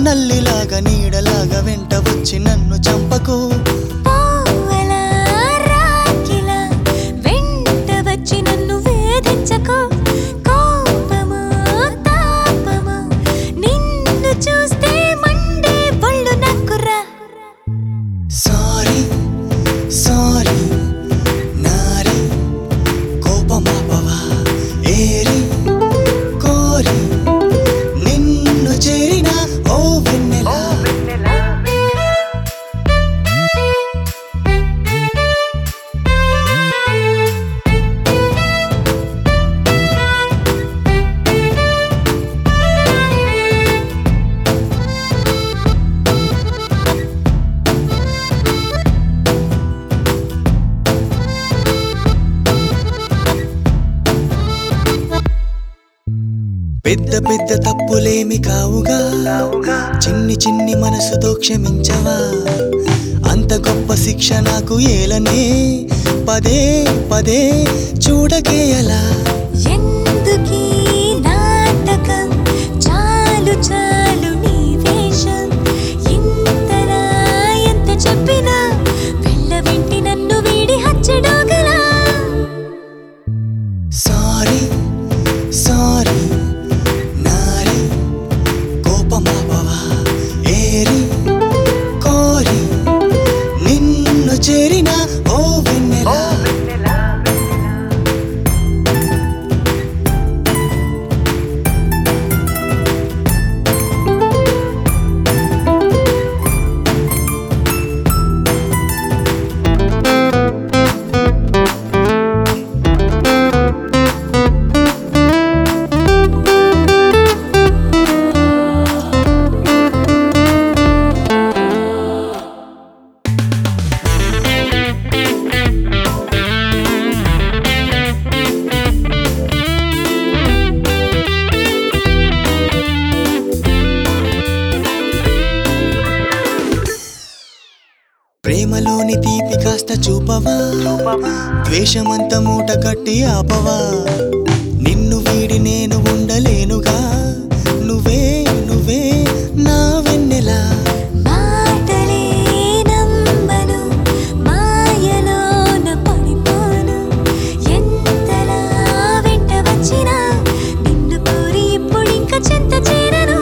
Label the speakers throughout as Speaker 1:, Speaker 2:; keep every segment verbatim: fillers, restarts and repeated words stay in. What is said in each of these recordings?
Speaker 1: నల్లిలాగా నీడలాగా వెంట వచ్చి నన్ను చంపకు
Speaker 2: పావలా రాకిలా వెంట వచ్చి నన్ను వేధించకు కోపము తాపము నిన్ను చూస్తే మండే ఒళ్ళు నక్కురా
Speaker 1: సారీ సారీ నారి కోపమాపవా ఏరి కోరి నిన్ను చేరిన ఓ వెన్నెలా పెద్ద పెద్ద తప్పులేమి కావుగా చిన్ని చిన్ని మనసుతో క్షమించవా అంత గొప్ప శిక్ష నాకు ఏలనే పదే పదే చూడకే అలా
Speaker 2: ఎందుకీ నాటకం చాలు చాలు నీ వేషం ఇంతలా ఎంత చెప్పినా వెళ్ళ వెంటి నన్ను వీడి హచ్చడోగలా
Speaker 1: సారీ సారీ నారి కోపమాపవా ఏరి కోరి నిన్ను చేరిన ఓ వెన్నెలా ప్రేమలోని తీపి కాస్త చూపవా ద్వేషమంత మూట కట్టి ఆపవా నిన్ను వీడి నేను ఉండలేనుగా నువ్వే నువ్వే నా వెన్నెలా
Speaker 2: మాటలే నమ్మను మాయలోన పడిపోను ఎంతలా వెంట వచ్చినా నిన్ను కోరి ఇప్పుడింక చెంత చేరను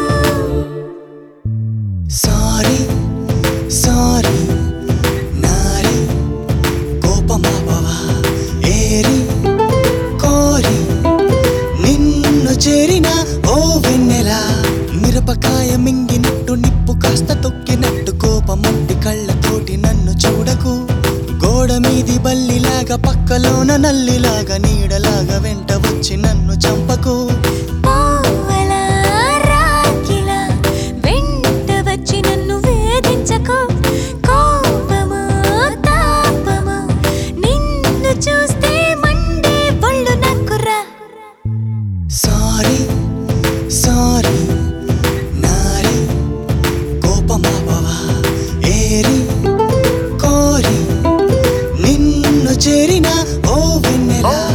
Speaker 1: సారీ సారీ నారి కోపమాపవా ఏరి కోరి నిన్ను చేరిన ఓ వెన్నెలా మిరపకాయ మింగినట్టు నిప్పు కాస్త తొక్కినట్టు కోపమంటి కళ్ళతోటి నన్ను చూడకు గోడ మీది బల్లిలాగా పక్కలోన నల్లిలాగా నీడలాగా వెంట వచ్చి నన్ను చంపకు
Speaker 2: పావలా రాకిలా వెంట వచ్చి నన్ను వేధించకు కోపము తాపము నిన్ను చూస్తే మండే ఒళ్ళు నక్కురా
Speaker 1: సారీ సారీ నారి కోపమాపవా ఏరి కోరి నిన్ను చేరిన ఓ వెన్నెలా